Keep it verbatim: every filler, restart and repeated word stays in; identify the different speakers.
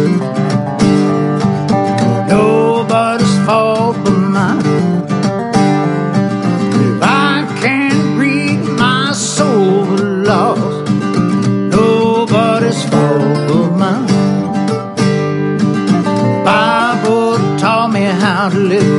Speaker 1: Nobody's fault but mine. If I can't read, my soul was lost. Nobody's fault but mine. Bible taught me how to live